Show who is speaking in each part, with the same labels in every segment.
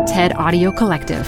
Speaker 1: TED Audio Collective.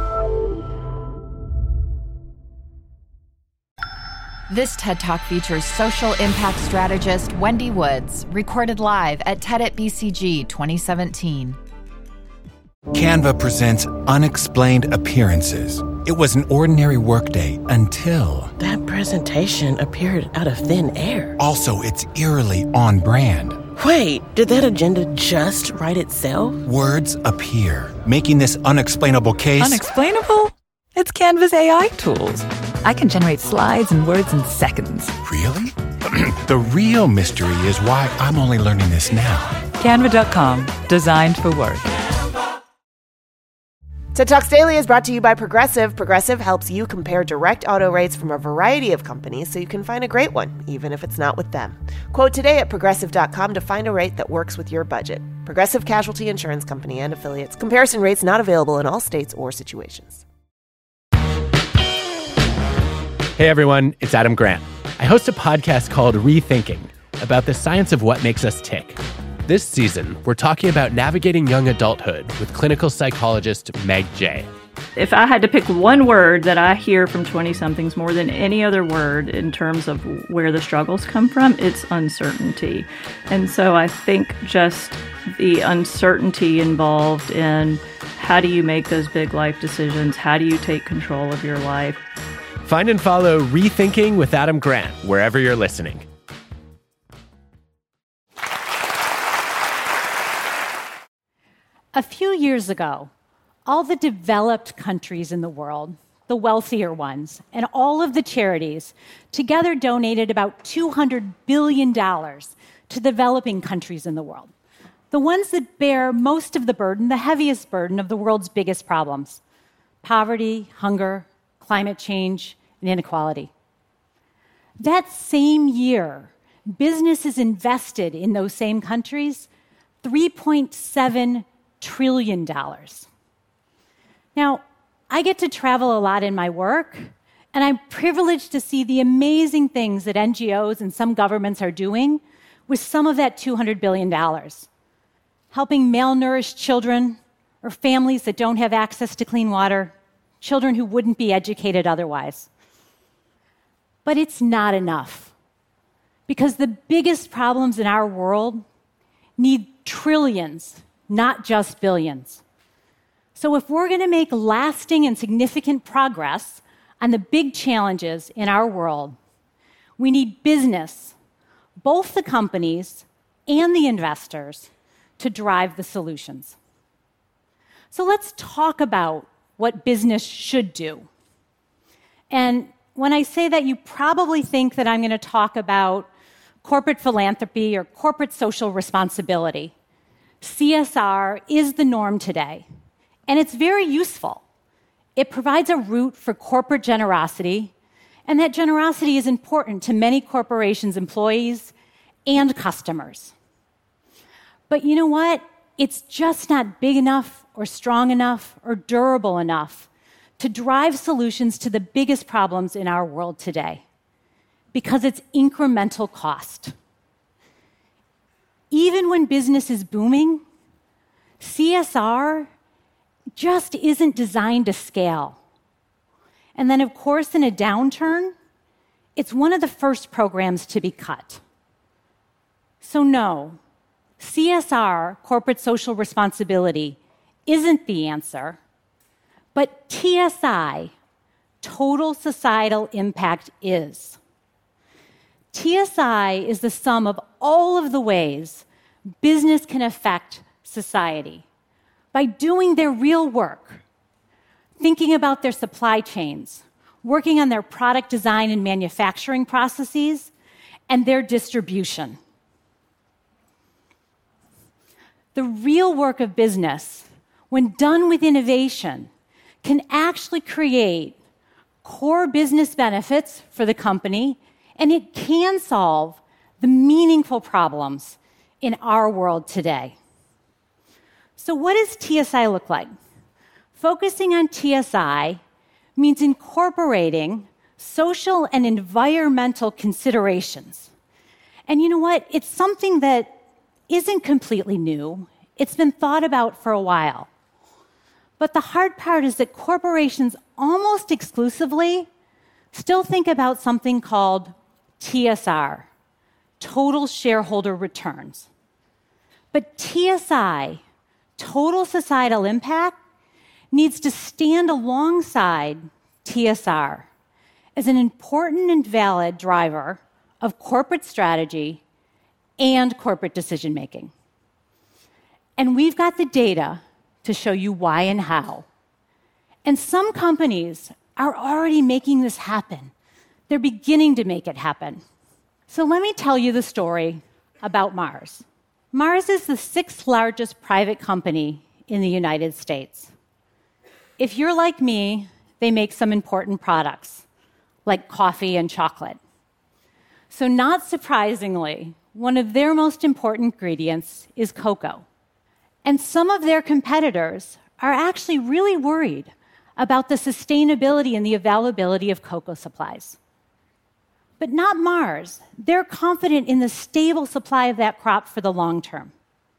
Speaker 2: This TED Talk features social impact strategist Wendy Woods, recorded live at TED at BCG 2017.
Speaker 3: Canva presents Unexplained Appearances. It was an ordinary workday until...
Speaker 4: That presentation appeared out of thin air.
Speaker 3: Also, it's eerily on brand.
Speaker 4: Wait, did that agenda just write itself?
Speaker 3: Words appear, making this unexplainable case...
Speaker 5: Unexplainable? It's Canva's AI tools. I can generate slides and words in seconds.
Speaker 3: Really? The real mystery is why I'm only learning this now.
Speaker 5: Canva.com, designed for work.
Speaker 6: TED Talks Daily is brought to you by Progressive. Progressive helps you compare direct auto rates from a variety of companies so you can find a great one, even if it's not with them. Quote today at Progressive.com to find a rate that works with your budget. Progressive Casualty Insurance Company and Affiliates. Comparison rates not available in all states or situations.
Speaker 7: Hey everyone, it's Adam Grant. I host a podcast called Rethinking about the science of what makes us tick. This season, we're talking about navigating young adulthood with clinical psychologist Meg Jay.
Speaker 8: If I had to pick one word that I hear from 20-somethings more than any other word in terms of where the struggles come from, it's uncertainty. And so I think just the uncertainty involved in how do you make those big life decisions? How do you take control of your life?
Speaker 7: Find and follow Rethinking with Adam Grant wherever you're listening.
Speaker 9: A few years ago, all the developed countries in the world, the wealthier ones, and all of the charities together donated about $200 billion to developing countries in the world, the ones that bear most of the burden, the heaviest burden of the world's biggest problems: poverty, hunger, climate change, and inequality. That same year, businesses invested in those same countries $3.7 trillion. Now, I get to travel a lot in my work, and I'm privileged to see the amazing things that NGOs and some governments are doing with some of that $200 billion. Helping malnourished children or families that don't have access to clean water, children who wouldn't be educated otherwise. But it's not enough, because the biggest problems in our world need trillions, not just billions. So if we're going to make lasting and significant progress on the big challenges in our world, we need business, both the companies and the investors, to drive the solutions. So let's talk about what business should do. And when I say that, you probably think that I'm going to talk about corporate philanthropy or corporate social responsibility. CSR is the norm today, and it's very useful. It provides a route for corporate generosity, and that generosity is important to many corporations' employees and customers. But you know what? It's just not big enough or strong enough or durable enough to drive solutions to the biggest problems in our world today, because it's incremental cost. Even when business is booming, CSR just isn't designed to scale. And then, of course, in a downturn, it's one of the first programs to be cut. So no, CSR, corporate social responsibility, isn't the answer, but TSI, total societal impact, is. TSI is the sum of all of the ways business can affect society by doing their real work, thinking about their supply chains, working on their product design and manufacturing processes, and their distribution. The real work of business, when done with innovation, can actually create core business benefits for the company, and it can solve the meaningful problems in our world today. So what does TSI look like? Focusing on TSI means incorporating social and environmental considerations. And you know what? It's something that isn't completely new. It's been thought about for a while. But the hard part is that corporations almost exclusively still think about something called TSR, total shareholder returns. But TSI, total societal impact, needs to stand alongside TSR as an important and valid driver of corporate strategy and corporate decision making. And we've got the data to show you why and how. And some companies are already making this happen. They're beginning to make it happen. So let me tell you the story about Mars. Mars is the 6th largest private company in the United States. If you're like me, they make some important products, like coffee and chocolate. So not surprisingly, one of their most important ingredients is cocoa. And some of their competitors are actually really worried about the sustainability and the availability of cocoa supplies. But not Mars. They're confident in the stable supply of that crop for the long term.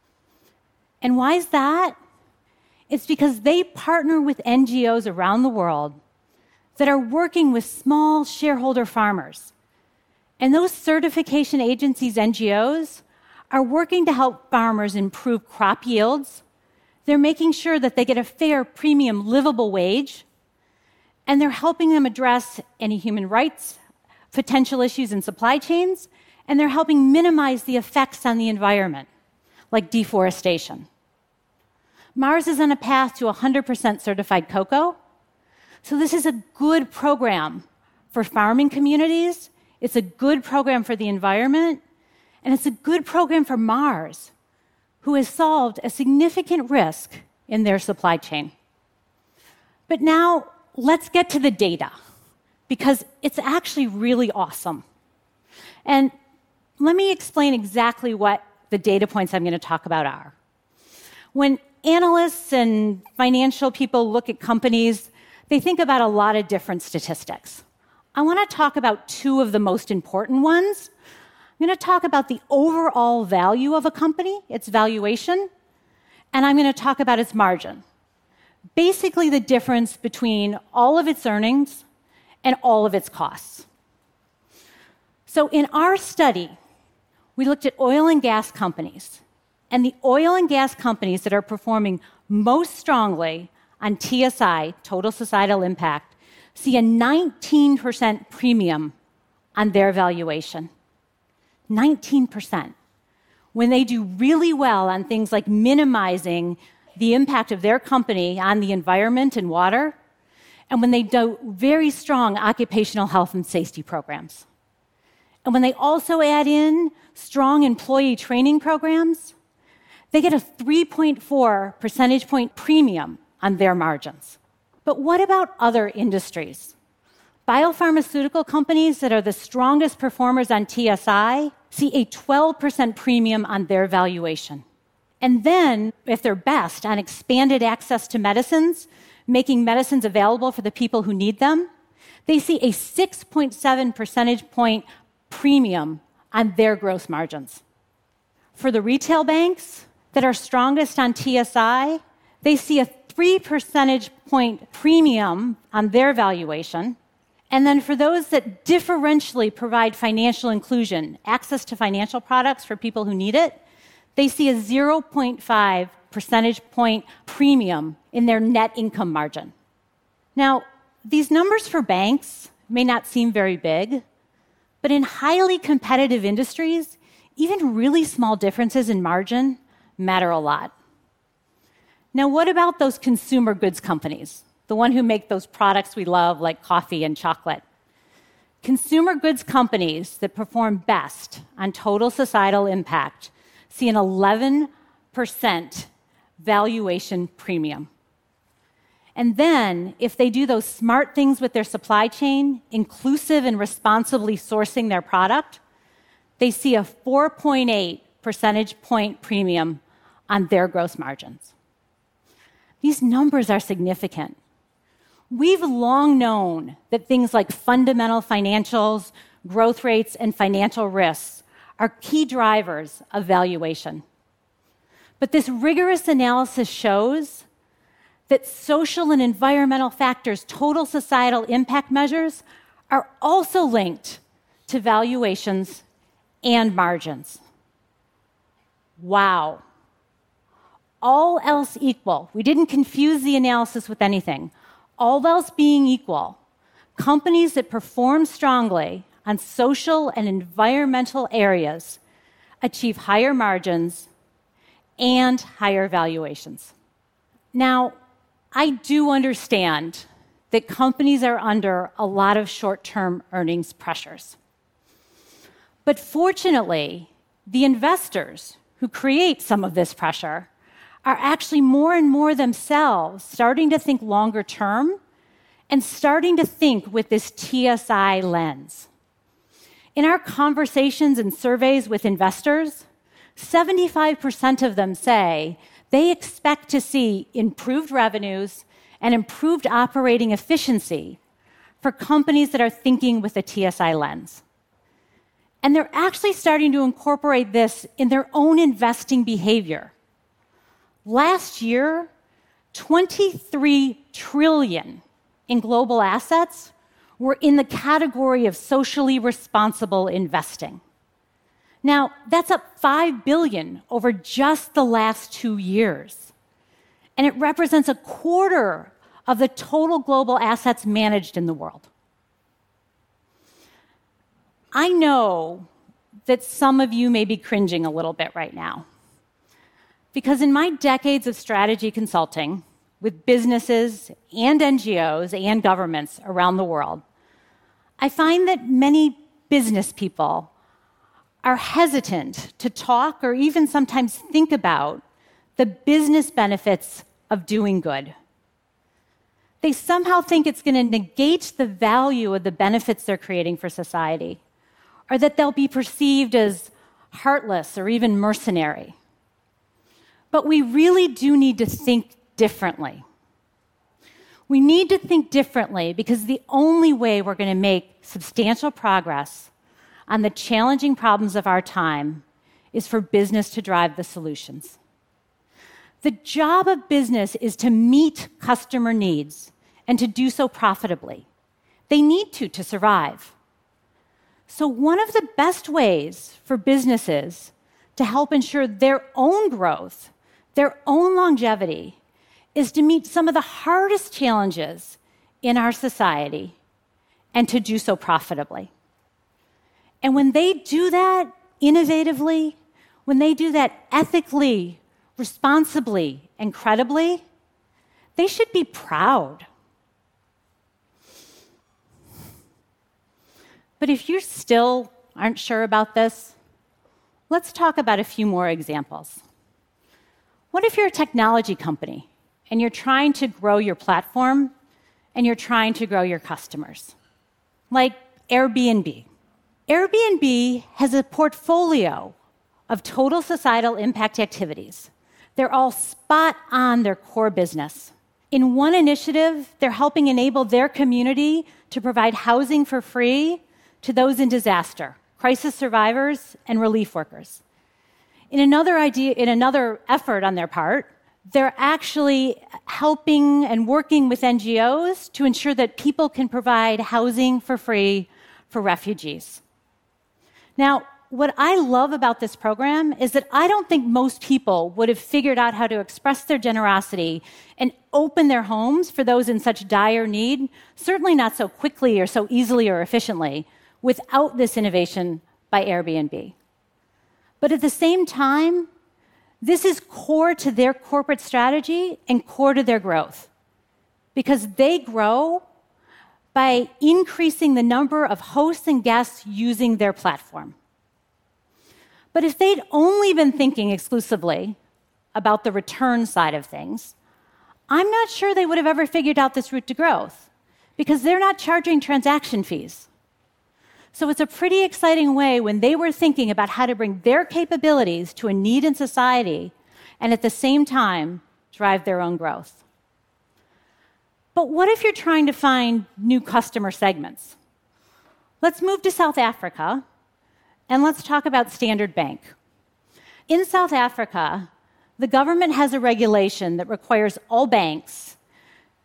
Speaker 9: And why is that? It's because they partner with NGOs around the world that are working with small shareholder farmers. And those certification agencies, NGOs, are working to help farmers improve crop yields. They're making sure that they get a fair, premium, livable wage. And they're helping them address any human rights, potential issues in supply chains, and they're helping minimize the effects on the environment, like deforestation. Mars is on a path to 100% certified cocoa. So this is a good program for farming communities. It's a good program for the environment. And it's a good program for Mars, who has solved a significant risk in their supply chain. But now, let's get to the data, because it's actually really awesome. And let me explain exactly what the data points I'm going to talk about are. When analysts and financial people look at companies, they think about a lot of different statistics. I want to talk about 2 of the most important ones. I'm going to talk about the overall value of a company, its valuation, and I'm going to talk about its margin. Basically, the difference between all of its earnings and all of its costs. So in our study, we looked at oil and gas companies, and the oil and gas companies that are performing most strongly on TSI, total societal impact, see a 19% premium on their valuation. 19%. When they do really well on things like minimizing the impact of their company on the environment and water, and when they do very strong occupational health and safety programs. And when they also add in strong employee training programs, they get a 3.4 percentage point premium on their margins. But what about other industries? Biopharmaceutical companies that are the strongest performers on TSI see a 12% premium on their valuation. And then, if they're best on expanded access to medicines, making medicines available for the people who need them, they see a 6.7 percentage point premium on their gross margins. For the retail banks that are strongest on TSI, they see a 3 percentage point premium on their valuation. And then for those that differentially provide financial inclusion, access to financial products for people who need it, they see a 0.5 percentage point premium in their net income margin. Now, these numbers for banks may not seem very big, but in highly competitive industries, even really small differences in margin matter a lot. Now, what about those consumer goods companies? The one who make those products we love, like coffee and chocolate. Consumer goods companies that perform best on total societal impact see an 11% valuation premium. And then, if they do those smart things with their supply chain, inclusive and responsibly sourcing their product, they see a 4.8 percentage point premium on their gross margins. These numbers are significant. We've long known that things like fundamental financials, growth rates, and financial risks are key drivers of valuation. But this rigorous analysis shows that social and environmental factors, total societal impact measures, are also linked to valuations and margins. Wow. All else equal, we didn't confuse the analysis with anything. All else being equal, companies that perform strongly on social and environmental areas achieve higher margins and higher valuations. Now, I do understand that companies are under a lot of short-term earnings pressures. But fortunately, the investors who create some of this pressure are actually more and more themselves starting to think longer term and starting to think with this TSI lens. In our conversations and surveys with investors, 75% of them say they expect to see improved revenues and improved operating efficiency for companies that are thinking with a TSI lens. And they're actually starting to incorporate this in their own investing behavior. Last year, $23 trillion in global assets were in the category of socially responsible investing. Now, that's up $5 billion over just the last 2 years. And it represents a quarter of the total global assets managed in the world. I know that some of you may be cringing a little bit right now, because in my decades of strategy consulting with businesses and NGOs and governments around the world, I find that many business people are hesitant to talk or even sometimes think about the business benefits of doing good. They somehow think it's going to negate the value of the benefits they're creating for society, or that they'll be perceived as heartless or even mercenary. But we really do need to think differently. We need to think differently because the only way we're going to make substantial progress on the challenging problems of our time is for business to drive the solutions. The job of business is to meet customer needs and to do so profitably. They need to survive. So one of the best ways for businesses to help ensure their own growth, their own longevity, is to meet some of the hardest challenges in our society and to do so profitably. And when they do that innovatively, when they do that ethically, responsibly, and credibly, they should be proud. But if you still aren't sure about this, let's talk about a few more examples. What if you're a technology company and you're trying to grow your platform and you're trying to grow your customers? Like Airbnb. Airbnb has a portfolio of total societal impact activities. They're all spot on their core business. In one initiative, they're helping enable their community to provide housing for free to those in disaster, crisis survivors, and relief workers. In another effort on their part, they're actually helping and working with NGOs to ensure that people can provide housing for free for refugees. Now, what I love about this program is that I don't think most people would have figured out how to express their generosity and open their homes for those in such dire need, certainly not so quickly or so easily or efficiently, without this innovation by Airbnb. But at the same time, this is core to their corporate strategy and core to their growth, because they grow by increasing the number of hosts and guests using their platform. But if they'd only been thinking exclusively about the return side of things, I'm not sure they would have ever figured out this route to growth, because they're not charging transaction fees. So it's a pretty exciting way when they were thinking about how to bring their capabilities to a need in society and at the same time drive their own growth. But what if you're trying to find new customer segments? Let's move to South Africa and let's talk about Standard Bank. In South Africa, the government has a regulation that requires all banks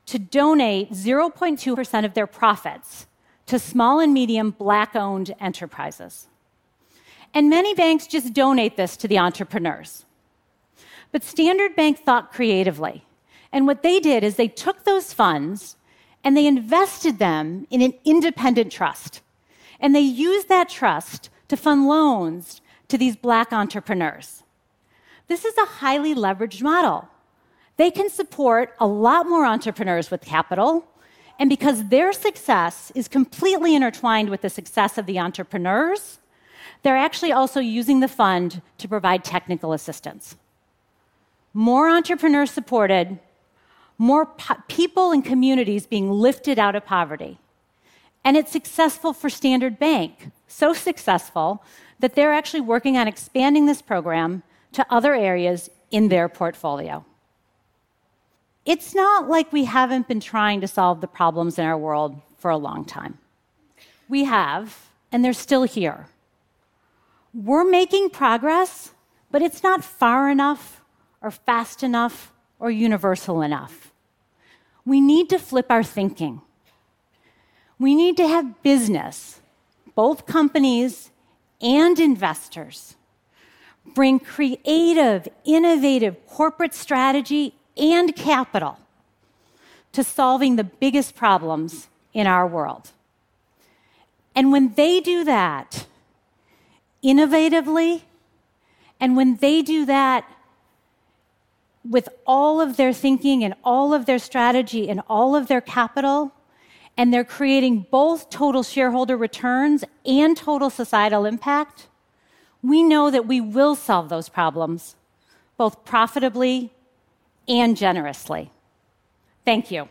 Speaker 9: to donate 0.2% of their profits to small and medium Black-owned enterprises. And many banks just donate this to the entrepreneurs. But Standard Bank thought creatively. And what they did is they took those funds and they invested them in an independent trust. And they used that trust to fund loans to these Black entrepreneurs. This is a highly leveraged model. They can support a lot more entrepreneurs with capital, and because their success is completely intertwined with the success of the entrepreneurs, they're actually also using the fund to provide technical assistance. More entrepreneurs supported, more people and communities being lifted out of poverty. And it's successful for Standard Bank, so successful that they're actually working on expanding this program to other areas in their portfolio. It's not like we haven't been trying to solve the problems in our world for a long time. We have, and they're still here. We're making progress, but it's not far enough or fast enough or universal enough. We need to flip our thinking. We need to have business, both companies and investors, bring creative, innovative corporate strategy and capital to solving the biggest problems in our world. And when they do that innovatively, and when they do that with all of their thinking and all of their strategy and all of their capital, and they're creating both total shareholder returns and total societal impact, we know that we will solve those problems both profitably and generously. Thank you.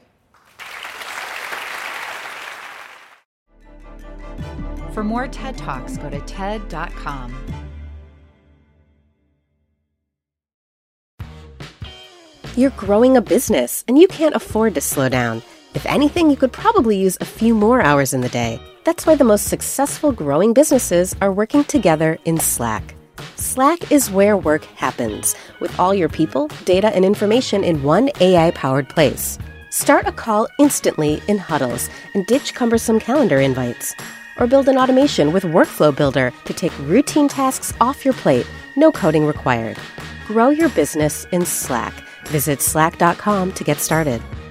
Speaker 2: For more TED Talks, go to TED.com.
Speaker 1: You're growing a business, and you can't afford to slow down. If anything, you could probably use a few more hours in the day. That's why the most successful growing businesses are working together in Slack. Slack is where work happens, with all your people, data, and information in one AI-powered place. Start a call instantly in huddles and ditch cumbersome calendar invites. Or build an automation with Workflow Builder to take routine tasks off your plate, no coding required. Grow your business in Slack. Visit slack.com to get started.